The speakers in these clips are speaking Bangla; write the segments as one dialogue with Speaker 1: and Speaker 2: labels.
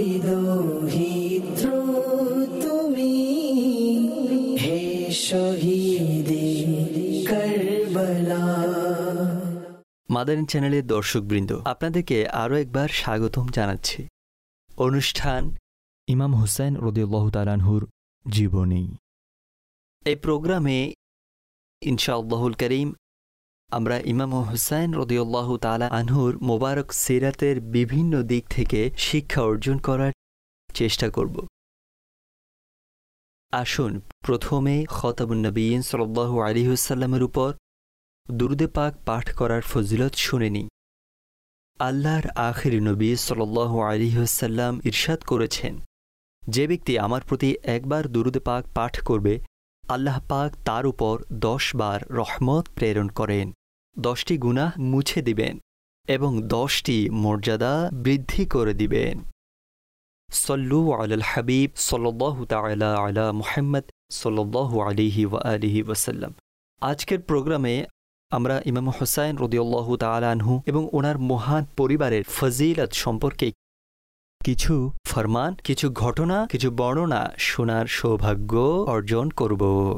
Speaker 1: বিদ্রোহী তুমি, হে শহীদে কারবালা।
Speaker 2: মাদানী চ্যানেলের দর্শকবৃন্দ, আপনাদেরকে আরও একবার স্বাগতম জানাচ্ছি। অনুষ্ঠান
Speaker 3: ইমাম হুসাইন রাদিয়াল্লাহু তাআলা আনহুর জীবনী।
Speaker 2: এই প্রোগ্রামে ইনশাআল্লাহুল করিম আমরা ইমাম হুসাইন রাদিয়াল্লাহু তাআলা আনহুর মোবারক সিরাতের বিভিন্ন দিক থেকে শিক্ষা অর্জন করার চেষ্টা করব। আসুন প্রথমে খতামুন নবিয়্যিন সাল্লাল্লাহু আলাইহি ওয়াসাল্লামের উপর দুরূদে পাক পাঠ করার ফজিলত শুনে নিই। আল্লাহর আখির নবী সাল্লাল্লাহু আলাইহি ওয়াসাল্লাম ইরশাদ করেছেন, যে ব্যক্তি আমার প্রতি একবার দুরূদে পাক পাঠ করবে, আল্লাহ পাক তার উপর 10 বার রহমত প্রেরণ করেন, 10টি গুনাহ মুছে দিবেন এবং 10টি মর্যাদা বৃদ্ধি করে দিবেন। সল্লু আলাল হাবিব সাল্লাল্লাহু তাআলা আলা মুহাম্মদ সাল্লাল্লাহু আলাইহি ওয়া আলিহি ওয়াসাল্লাম। আজকের প্রোগ্রামে আমরা ইমাম হুসাইন রাদিয়াল্লাহু তাআলা আনহু এবং ওনার মহান পরিবারের ফজিলত সম্পর্কে কিছু ফরমান, কিছু ঘটনা, কিছু বর্ণনা শোনার সৌভাগ্য অর্জন করব।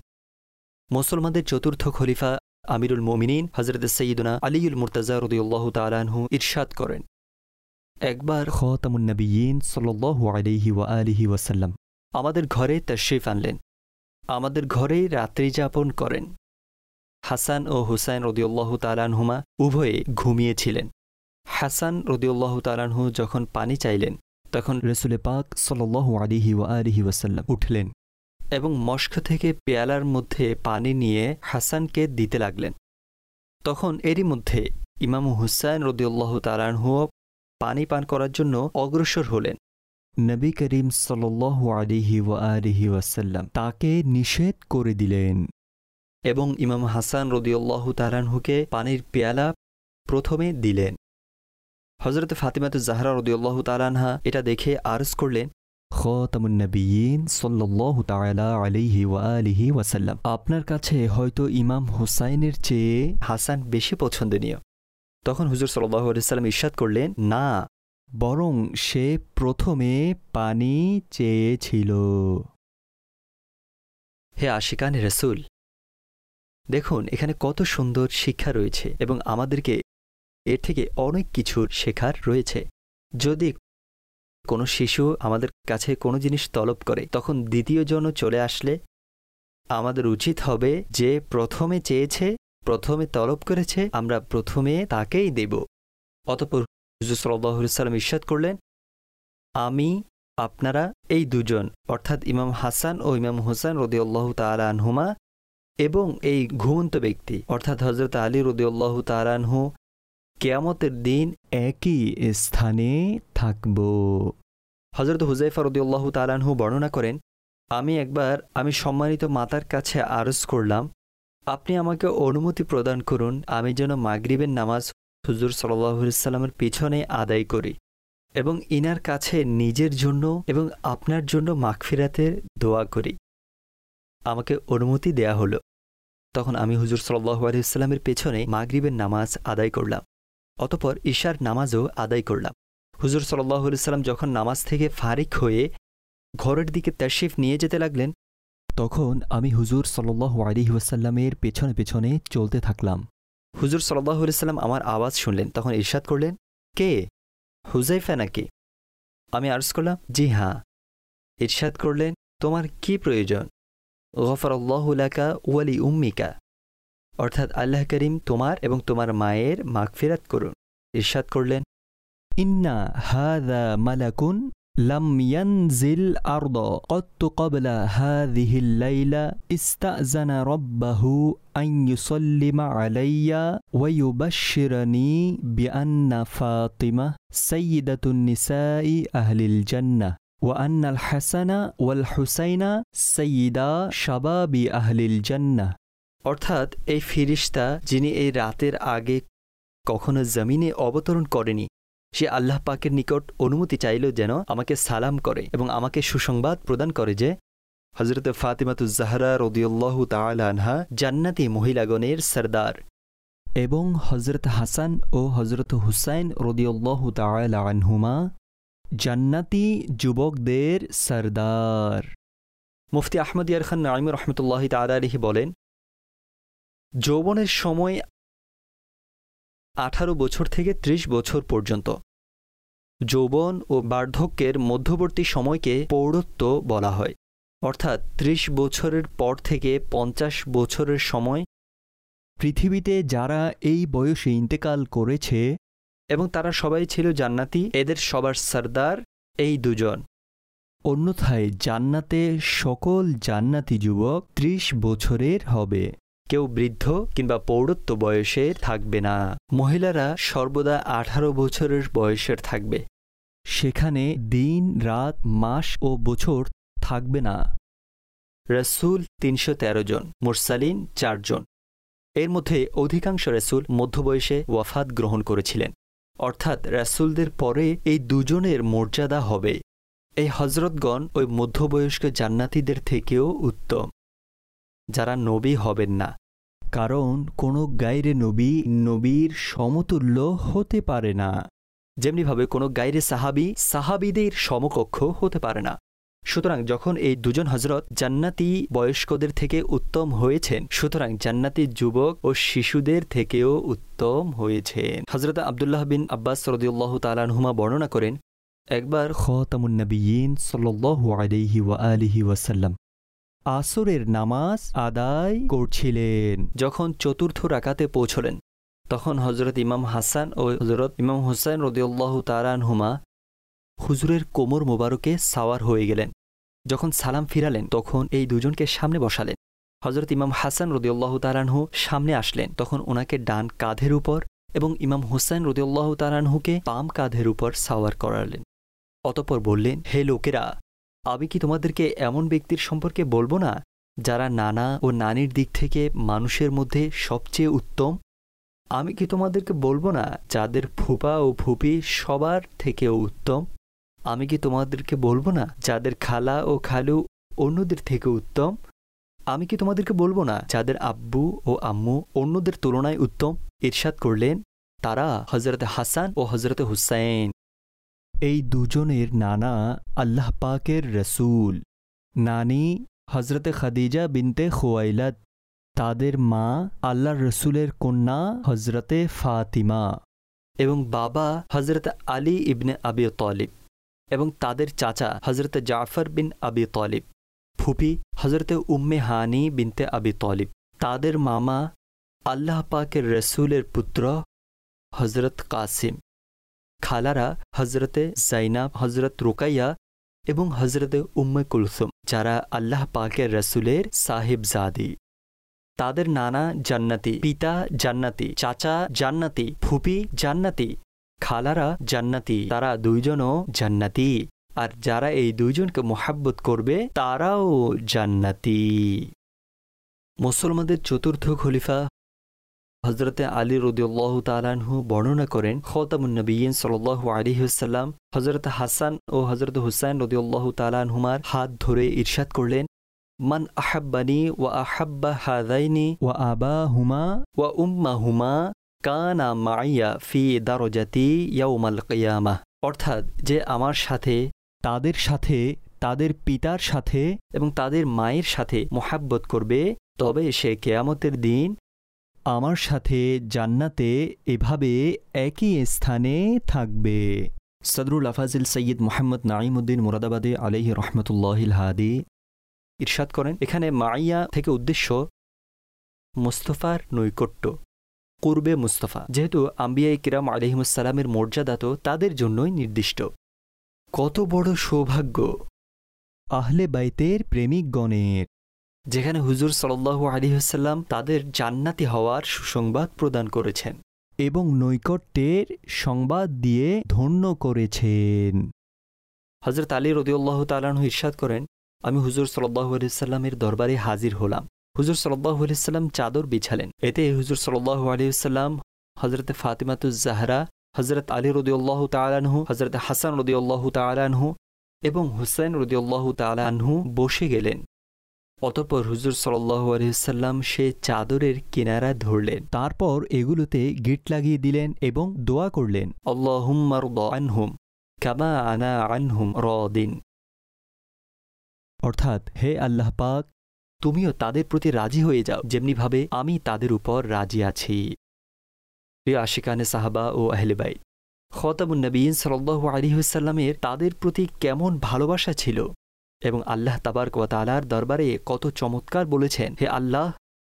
Speaker 2: মুসলমানদের চতুর্থ খলিফা আমিরুল মুমিনিন হযরত সাইয়্যিদুনা আলীউল মুর্তাজা রাদিয়াল্লাহু তাআলা আনহু ইরশাদ করেন, একবার
Speaker 3: খতামুন নবিয়্যিন সাল্লাল্লাহু আলাইহি ওয়া আলিহি ওয়াসাল্লাম
Speaker 2: আমাদের ঘরে তাশরিফ আনলেন, আমাদের ঘরেই রাত্রি যাপন করেন। হাসান ও হুসাইন রাদিয়াল্লাহু তাআলা আনহুমা উভয়ে ঘুমিয়েছিলেন। হাসান রাদিয়াল্লাহু তাআলা আনহু যখন পানি চাইলেন, তখন
Speaker 3: রাসূল পাক সাল্লাল্লাহু আলাইহি ওয়া আলিহি ওয়াসাল্লাম
Speaker 2: উঠলেন এবং মশক থেকে পেয়ালার মধ্যে পানি নিয়ে হাসানকে দিতে লাগলেন। তখন এরই মধ্যে ইমাম হুসাইন রাদিয়াল্লাহু তাআলা আনহু পানি পান করার জন্য অগ্রসর হলেন।
Speaker 3: নবী করিম সাল্লাল্লাহু আলাইহি ওয়া আলিহি ওয়াসাল্লাম তাকে নিষেধ করে দিলেন
Speaker 2: এবং ইমাম হাসান রাদিয়াল্লাহু তাআলা আনহুকে পানির পেয়ালা প্রথমে দিলেন। হযরত ফাতিমাতুজ জাহরা রাদিয়াল্লাহু তাআলা আনহা এটা দেখে আরজ করলেন,
Speaker 3: খতামুন নবিয়্যিন সাল্লাল্লাহু তাআলা আলাইহি ওয়া আলিহি ওয়াসাল্লাম, আপনার কাছে হয়তো ইমাম হুসাইনের চেয়ে
Speaker 2: হাসান বেশি পছন্দনীয়। তখন হুজুর সাল্লাল্লাহু আলাইহি ওয়াসাল্লাম ইরশাদ করলেন, না,
Speaker 3: বরং সে প্রথমে পানি চেয়েছিল।
Speaker 2: হে আশিকানে রাসূল, দেখুন এখানে কত সুন্দর শিক্ষা রয়েছে এবং আমাদেরকে এর থেকে অনেক কিছুর শেখার রয়েছে। যদি কোনো শিশু আমাদের কাছে কোনো জিনিস তলব করে, তখন দ্বিতীয় জন চলে আসলে আমাদের উচিত হবে যে প্রথমে চেয়েছে, প্রথমে তলব করেছে, আমরা প্রথমে তাকেই দেব। অতঃপর হুজুর সাল্লাল্লাহু আলাইহি ওয়াসাল্লাম ইরশাদ করলেন, আমি, আপনারা এই দুজন অর্থাৎ ইমাম হাসান ও ইমাম হুসাইন রাদিয়াল্লাহু তাআলা আনহুমা এবং এই ঘুমন্ত ব্যক্তি অর্থাৎ হযরত আলী রাদিয়াল্লাহু তাআলা আনহু কিয়ামতের দিন
Speaker 3: একই স্থানে থাকব।
Speaker 2: হযরত হুযায়ফা রাদিয়াল্লাহু তাআলা আনহু বর্ণনা করেন, আমি সম্মানিত মাতার কাছে আরজ করলাম, আপনি আমাকে অনুমতি প্রদান করুন আমি যেন মাগরিবের নামাজ হুজুর সাল্লাল্লাহু আলাইহি ওয়াসাল্লামের পিছনে আদায় করি এবং ইনার কাছে নিজের জন্য এবং আপনার জন্য মাগফিরাতের দোয়া করি। আমাকে অনুমতি দেয়া হলো। তখন আমি হুজুর সাল্লাল্লাহু আলাইহি ওয়াসাল্লামের পেছনে মাগরিবের নামাজ আদায় করলাম। অতঃপর ইশার নামাজও আদায় করলাম। হুজুর সাল্লাল্লাহু আলাইহি ওয়াসাল্লাম যখন নামাজ থেকে ফারিক হয়ে ঘরের দিকে তাশরিফ নিয়ে যেতে লাগলেন,
Speaker 3: তখন আমি হুজুর সাল্লাল্লাহু আলাইহি ওয়াসাল্লামের পেছনে পেছনে চলতে থাকলাম।
Speaker 2: হুজুর সাল্লাল্লাহু আলাইহি ওয়াসাল্লাম আমার আওয়াজ শুনলেন, তখন ইরশাদ করলেন, কে, হুযায়ফা নাকি? আমি আরজ করলাম, জি হ্যাঁ। ইরশাদ করলেন, তোমার কি প্রয়োজন? গফারাল্লাহু লাকা ওয়া লি উম্মিকা, অর্থাৎ আল্লাহ করিম তোমার এবং তোমার মায়ের মাগফিরাত করুন। ইরশাদ করলেন,
Speaker 3: ইন্না হাযা মালাকুন লাম ইয়ানজিল আরদা ক্বাত্তু ক্বাবলা হাযিহিল লাইলা ইস্তাযানা রাব্বাহু আন ইউসাল্লিমা আলাইয়া ওয়া ইউবাশশিরানি বিআন্না ফাতিমা সাইয়্যিদাতুন নিসাই আহলিল জান্নাহ ওয়া আন্নাল হাসানা ওয়াল হুসাইনা সাইয়্যিদা শাবাবি আহলিল জান্নাহ।
Speaker 2: অর্থাৎ এই ফিরিশতা যিনি এই রাতের আগে কখনো জমিনে অবতরণ করেনি, সে আল্লাহ পাকের নিকট অনুমতি চাইল যেন আমাকে সালাম করে এবং আমাকে সুসংবাদ প্রদান করে যে হযরত ফাতিমাতুজ জাহরা রাদিয়াল্লাহু তাআলা আনহা জান্নাতি মহিলাগণের সরদার
Speaker 3: এবং হযরত হাসান ও হযরত হুসাইন রাদিয়াল্লাহু তাআলা আনহুমা জান্নাতি যুবকদের সরদার।
Speaker 2: মুফতি আহমদ ইয়ার খান নাঈম রহমতুল্লাহি তাআলা আলাইহি বলেন, যৌবনের সময় 18 বছর থেকে 30 বছর পর্যন্ত। যৌবন ও বার্ধক্যের মধ্যবর্তী সময়কে প্রৌঢ়ত্ব বলা হয়, অর্থাৎ 30 বছরের পর থেকে 50 বছরের সময়।
Speaker 3: পৃথিবীতে যারা এই বয়সে ইন্তেকাল করেছে
Speaker 2: এবং তারা সবাই ছিল জান্নাতি, এদের সবার সরদার এই দুজন।
Speaker 3: অন্যথায় জান্নাতে সকল জান্নাতি যুবক 30 বছরের হবে।
Speaker 2: কেউ বৃদ্ধ কিংবা প্রৌঢ়ত্ব বয়সের থাকবে না। মহিলারা সর্বদা 18 বছরের বয়সের থাকবে।
Speaker 3: সেখানে দিন, রাত, মাস ও বছর থাকবে না।
Speaker 2: রাসূল 313 জন, মুরসালিন 4 জন। এর মধ্যে অধিকাংশ রাসূল মধ্যবয়সে ওয়াফাত গ্রহণ করেছিলেন, অর্থাৎ রাসূলদের পরে এই দুজনের মর্যাদা হবে। এই হযরতগণ ওই মধ্যবয়স্ক জান্নাতীদের থেকেও উত্তম, যারা নবী হবেন না।
Speaker 3: কারণ কোনো গায়রে নবী নবীর সমতুল্য হতে পারে না,
Speaker 2: যেমনিভাবে কোনো গায়রে সাহাবী সাহাবীদের সমকক্ষ হতে পারে না। সুতরাং যখন এই দুজন হযরত জান্নাতি বয়স্কদের থেকে উত্তম হয়েছেন, সুতরাং জান্নাতি যুবক ও শিশুদের থেকেও উত্তম হয়েছেন। হযরত আব্দুল্লাহ বিন আব্বাস রাদিয়াল্লাহু তাআলা আনহুমা বর্ণনা করেন, একবার
Speaker 3: খাতামুন নবিয়্যিন সাল্লাল্লাহু আলাইহি ওয়া আলিহি ওয়াসাল্লাম আসরের নামাজ আদায় করছিলেন।
Speaker 2: যখন চতুর্থ রাকাতে পৌঁছলেন, তখন হযরত ইমাম হাসান ও হযরত ইমাম হুসাইন রাদিয়াল্লাহু তাআলা আনহুমা হুজুরের কোমর মোবারকে সাওয়ার হয়ে গেলেন। যখন সালাম ফিরালেন, তখন এই দুজনকে সামনে বসালেন। হযরত ইমাম হাসান রাদিয়াল্লাহু তাআলা আনহু সামনে আসলেন, তখন ওনাকে ডান কাঁধের উপর এবং ইমাম হুসাইন রাদিয়াল্লাহু তাআলা আনহুকে বাম কাঁধের উপর সাওয়ার করালেন। অতঃপর বললেন, হে লোকেরা, আমি কি তোমাদেরকে এমন ব্যক্তির সম্পর্কে বলবো না যারা নানা ও নানির দিক থেকে মানুষের মধ্যে সবচেয়ে উত্তম? আমি কি তোমাদেরকে বলবো না যাদের ফুপা ও ফুপি সবার থেকেও উত্তম? আমি কি তোমাদেরকে বলবো না যাদের খালা ও খালু অন্যদের থেকে উত্তম? আমি কি তোমাদেরকে বলবো না যাদের আব্বু ও আম্মু অন্যদের তুলনায় উত্তম? ইরশাদ করলেন, তারা হযরত হাসান ও হযরত হুসাইন।
Speaker 3: এই দুজনের নানা আল্লাহ পাকের রসূল, নানি হযরতে খাদিজা বিনতে খুয়াইলাদ, তাদের মা আল্লাহর রসূলের কন্যা হযরতে ফাতিমা,
Speaker 2: এবং বাবা হযরত আলী ইবনে আবি তালিব, এবং তাদের চাচা হযরত জাফর বিন আবি তালিব, ফুপি হযরতে উম্মে হানি বিনতে আবি তালিব, তাদের মামা আল্লাহ পাকের রসূলের পুত্র হযরত কাসিম, খালারা হযরতে জাইনাব, হযরত রুকাইয়া এবং হযরতে উম্মে কুলসুম, যারা আল্লাহ পাকের রসূলের সাহিবজাদি। তাদের নানা জান্নাতি, পিতা জান্নাতি, চাচা জান্নাতি, ফুপি জান্নাতি, খালারা জান্নাতি, তারা দুইজনও জান্নাতি। আর যারা এই দুইজনকে মোহাব্বত করবে তারাও জান্নাতি। মুসলমানদের চতুর্থ খলিফা হযরতে আলী রাদিয়াল্লাহু তাআলা আনহু বর্ণনা করেন, খাতামুন নবিয়্যিন সাল্লাল্লাহু আলাইহি ওয়াসাল্লাম হযরত হাসান ও হযরত হুসাইন রাদিয়াল্লাহু তাআলা আনহুমার হাত ধরে ইরশাদ করলেন, মান আহাব্বানি ওয়া আহাব্বা হাযাইনি
Speaker 3: ওয়া আবাহুমা
Speaker 2: ওয়া উম্মাহুমা কানা মাইয়া ফি দারাজাতি ইয়াউমাল কিয়ামাহ। অর্থাৎ, যে আমার সাথে,
Speaker 3: তাদের সাথে, তাদের পিতার সাথে
Speaker 2: এবং তাদের মায়ের সাথে মোহাব্বত করবে, তবে সে কিয়ামতের দিন
Speaker 3: আমার সাথে জান্নাতে এভাবে একই স্থানে থাকবে। সদরুল আফাজিল সৈয়দ মোহাম্মদ নাঈমউদ্দিন মুরাদাবাদী আলাইহি রহমতুল্লাহিল হাদি
Speaker 2: ইরশাদ করেন, এখানে মাইয়া থেকে উদ্দেশ্য মুস্তাফার নৈকট্য, কুরবে মুস্তাফা। যেহেতু আম্বিয়ায়ে কিরাম আলাইহিমুসসালামের মর্যাদা তো তাদের জন্যই নির্দিষ্ট। কত বড় সৌভাগ্য
Speaker 3: আহলে বাইতের প্রেমিকগণের,
Speaker 2: যেখানে হুজুর সাল্লাল্লাহু আলাইহি ওয়াসাল্লাম তাদের জান্নাতি হওয়ার সুসংবাদ প্রদান করেছেন
Speaker 3: এবং নৈকট্যের সংবাদ দিয়ে ধন্য করেছেন।
Speaker 2: হযরত আলী রাদিয়াল্লাহু তাআলা আনহু ইরশাদ করেন, আমি হুজুর সাল্লাল্লাহু আলাইহি ওয়াসাল্লামের দরবারে হাজির হলাম। হুজুর সাল্লাল্লাহু আলাইহি ওয়াসাল্লাম চাদর বিছালেন। এতে হুজুর সাল্লাল্লাহু আলাইহি ওয়াসাল্লাম, হযরত ফাতিমাতুজ জাহরা, হযরত আলী রাদিয়াল্লাহু তাআলা আনহু, হযরত হাসান রাদিয়াল্লাহু তাআলা আনহু এবং হুসাইন রাদিয়াল্লাহু তাআলা আনহু বসে গেলেন। অতঃপর হুজুর সাল্লাল্লাহু আলাইহি ওয়াসাল্লাম সে চাদরের কিনারা ধরলেন।
Speaker 3: তারপর এগুলোতে গিট লাগিয়ে দিলেন এবং দোয়া করলেন,
Speaker 2: আল্লাহুম্মা রদ আনহুম কামা আনা আনহুম রাদিন।
Speaker 3: অর্থাৎ, হে আল্লাহ পাক,
Speaker 2: তুমিও তাদের প্রতি রাজি হয়ে যাও যেমনিভাবে আমি তাদের উপর রাজি আছি। প্রিয় আশিকানে সাহাবা ও আহলে বাইত, খতামুন নবীয়িন সাল্লাল্লাহু আলাইহি ওয়াসাল্লামের তাদের প্রতি কেমন ভালোবাসা ছিল এবং আল্লাহ তাবারক ওয়া তাআলার দরবারে কত চমৎকার বলেছেন, হে আল্লাহ,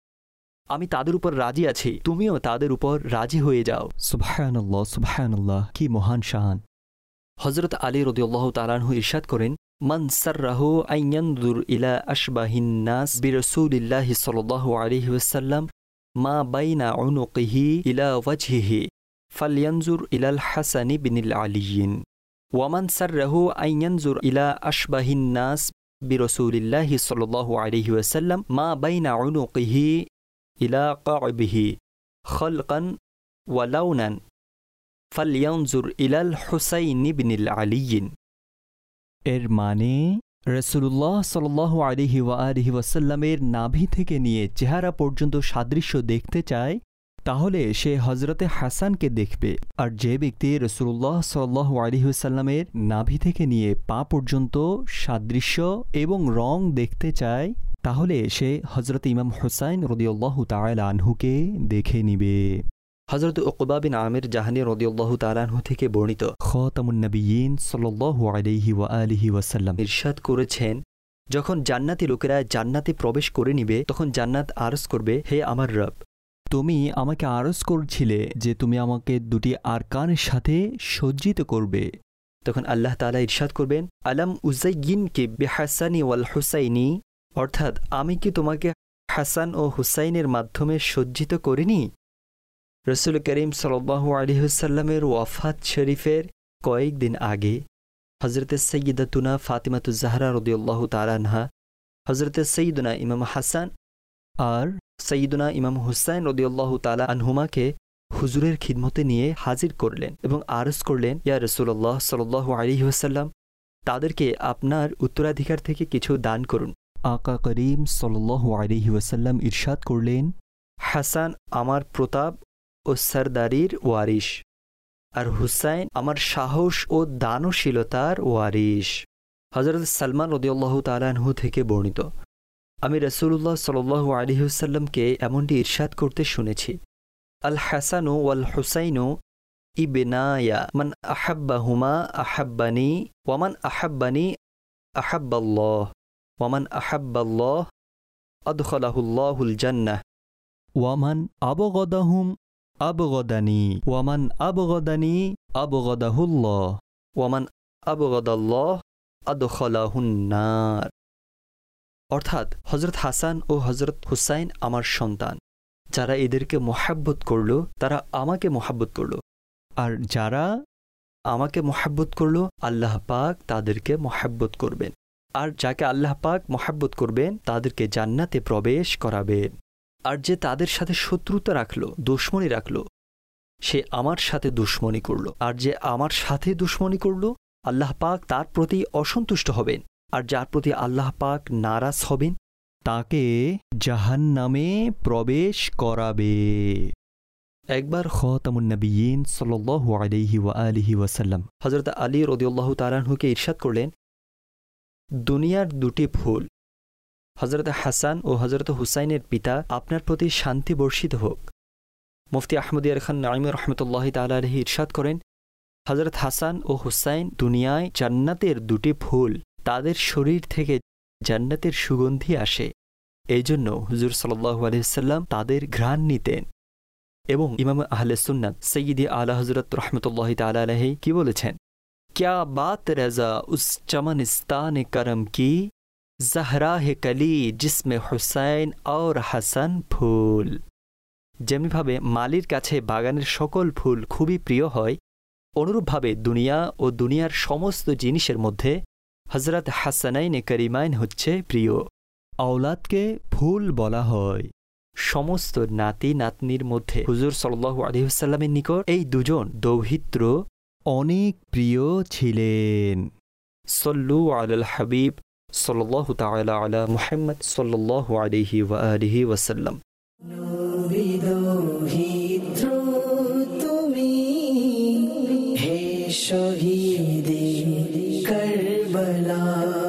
Speaker 2: আমি তাদের উপর রাজি আছি, তুমিও তাদের উপর রাজি হয়ে যাও।
Speaker 3: সুবহানাল্লাহ, সুবহানাল্লাহ, কি মহান শান।
Speaker 2: হযরত আলী রাদিয়াল্লাহু তাআলা আনহু ইরশাদ করেন, মান সাররাহু আন ইয়ানজুর ইলা আশবাহিন নাস বিরাসূলিল্লাহি সাল্লাল্লাহু আলাইহি ওয়াসাল্লাম মা বাইনা উনুকিহি ইলা ওয়াজহিহি ফালয়ানজুর ইলাল হাসান ইবনিল আলিয়্যিন ওয়া মান সাররাহু আন ইয়ানজুর ইলা আশবাহিন নাস বিরাসূলিল্লাহি সাল্লাল্লাহু আলাইহি ওয়াসাল্লাম মা বাইনা উনুকিহি ইলা কা'বিহি খালকান ওয়া লাউনান ফালয়ানজুর ইলাল হুসাইন ইবনিল আলিয়্যিন।
Speaker 3: এর মানে রাসূলুল্লাহ সাল্লাল্লাহু আলাইহি ওয়াসাল্লামের নাভি থেকে নিয়ে চেহারা পর্যন্ত সাদৃশ্য দেখতে চায়, তাহলে সে হজরতে হাসানকে দেখবে। আর যে ব্যক্তি রাসূলুল্লাহ সাল্লাল্লাহু আলাইহি ওয়াসাল্লামের নাভি থেকে নিয়ে পা পর্যন্ত সাদৃশ্য এবং রং দেখতে চায়, তাহলে সে হজরত ইমাম হুসাইন রাদিয়াল্লাহু তাআলা আনহুকে দেখে নিবে।
Speaker 2: হযরত উকবা বিন আমির জাহানী রাদিয়াল্লাহু তাআলা আনহু থেকে বর্ণিত,
Speaker 3: খাতামুন নবিয়্যিন সাল্লাল্লাহু আলাইহি ওয়াসাল্লাম
Speaker 2: ইরশাদ করেছেন, যখন জান্নাতি লোকেরা জান্নাতে প্রবেশ করে নিবে, তখন জান্নাত আরজ করবে, হে আমার রব,
Speaker 3: তুমি আমাকে আরজ করছিলে যে তুমি আমাকে দুটি আরকানের সাথে সজ্জিত করবে।
Speaker 2: তখন আল্লাহ তাআলা ইরশাদ করবেন, আলাম উযায়্যিনকি বিহাসানি ওয়াল হুসাইনি, অর্থাৎ আমি কি তোমাকে হাসান ও হুসাইনের মাধ্যমে সজ্জিত করিনি? রাসূল করিম সাল্লাল্লাহু আলাইহি ওয়াসাল্লামের ওয়াফাত শরীফের কয়েকদিন আগে হযরতে সাইয়্যিদাতুনা ফাতিমাতুজ জাহরা রাদিয়াল্লাহু তাআলা আনহা হযরতে সাইয়্যিদুনা ইমাম হাসান আর সাইয়্যিদুনা ইমাম হুসাইন রাদিয়াল্লাহু তাআলা আনহুমাকে হুজুরের খিদমতে নিয়ে হাজির করলেন এবং আরজ করলেন, ইয়া রাসূলুল্লাহ সাল্লাল্লাহু আলাইহি ওয়াসাল্লাম, তাদেরকে আপনার উত্তরাধিকার থেকে কিছু দান করুন।
Speaker 3: আকা করিম সাল্লাল্লাহু আলাইহি ওয়াসাল্লাম ইরশাদ করলেন,
Speaker 2: হাসান আমার প্রতাপ ও সরদারির ওয়ারিশ, আর হুসাইন আমার সাহস ও দানশীলতার ওয়ারিশ। হযরত সালমান রাদিয়াল্লাহু তাআলা আনহু থেকে বর্ণিত, আমি রাসূলুল্লাহ সাল্লাল্লাহু আলাইহি ওয়াসাল্লামকে এমনটি ইরশাদ করতে শুনেছি, আল হাসানু ওয়াল হুসাইনু ইবনায়া মান আহাব্বাহুমা আহাব্বানি ওয়া মান আহাব্বানি আহাব্বাল্লাহ ওয়া মান আহাব্বাল্লাহ আদখালাহুল্লাহুল জান্নাহ
Speaker 3: ওয়া মান আবগাদাহুম আবগাদানি ওয়া মান আবগাদানি আবগাদাহুল্লাহ
Speaker 2: ওয়া মান আবগাদাল্লাহ আদখালাহুন নার। অর্থাৎ হযরত হাসান ও হযরত হুসাইন আমার সন্তান, যারা এদেরকে মহাব্বত করল তারা আমাকে মহাব্বত করল,
Speaker 3: আর যারা
Speaker 2: আমাকে মহাব্বত করল আল্লাহ পাক তাদেরকে মহাব্বত করবেন, আর যাকে আল্লাহ পাক মহাব্বত করবেন তাদেরকে জান্নাতে প্রবেশ করাবেন। আর যে তাদের সাথে শত্রুতা রাখল, দুশমনি রাখল, সে আমার সাথে দুশমনি করল, আর যে আমার সাথে দুশমনি করল আল্লাহ পাক তার প্রতি অসন্তুষ্ট হবেন, আর যার প্রতি আল্লাহ পাক নারাজ হবেন
Speaker 3: তাকে জাহান্নামে প্রবেশ করাবে।
Speaker 2: একবার
Speaker 3: খাতামুন নবিয়্যিন সাল্লাল্লাহু আলাইহি ওয়াসাল্লাম
Speaker 2: হযরত আলী রাদিয়াল্লাহু তাআলা আনহুকে ইরশাদ করলেন, দুনিয়ার দুটি ফুল হযরত হাসান ও হযরত হুসাইনের পিতা আপনার প্রতি শান্তি বর্ষিত হোক। মুফতি আহমদ ইয়ার খান নাঈমি রাহমাতুল্লাহি তাআলা আলাইহি ইরশাদ করেন, হযরত হাসান ও হুসাইন দুনিয়ায় জান্নাতের দুটি ফুল, তাদের শরীর থেকে জান্নাতের সুগন্ধি আসে, এই জন্য হুজুর সাল্লাল্লাহু আলাইহি ওয়াসাল্লাম তাদের ঘ্রাণ নিতেন। এবং ইমাম আহলে সুন্নাত সৈয়দি আলা হযরত রাহমাতুল্লাহি তাআলা আলাইহি কি বলেছেন, क्या बात रज़ा उस चमनिस्तान करम की जहरा है कली जिसमें हुसैन और হাসান ফুল। যেমনিভাবে মালির কাছে বাগানের সকল ফুল খুবই প্রিয় হয়, অনুরূপভাবে দুনিয়া ও দুনিয়ার সমস্ত জিনিসের মধ্যে হযরত হাসানাইন করিমাইন হচ্ছে প্রিয়।
Speaker 3: আওলাদকে ফুল বলা হয়।
Speaker 2: সমস্ত নাতি নাতনির মধ্যে হুজুর সাল্লাল্লাহু আলাইহি ওয়াসাল্লামের নিকট এই দুজন দৌহিত্র
Speaker 3: অনেক প্রিয় ছিলেন।
Speaker 2: সল্লু আলাল হাবিব সাল্লাল্লাহু তাআলা আলা মুহাম্মদ সাল্লাল্লাহু আলাইহি ওয়া আলিহি ওয়াসাল্লাম।
Speaker 1: নবী দৌহিত্র তুমি হে শহীদ करबला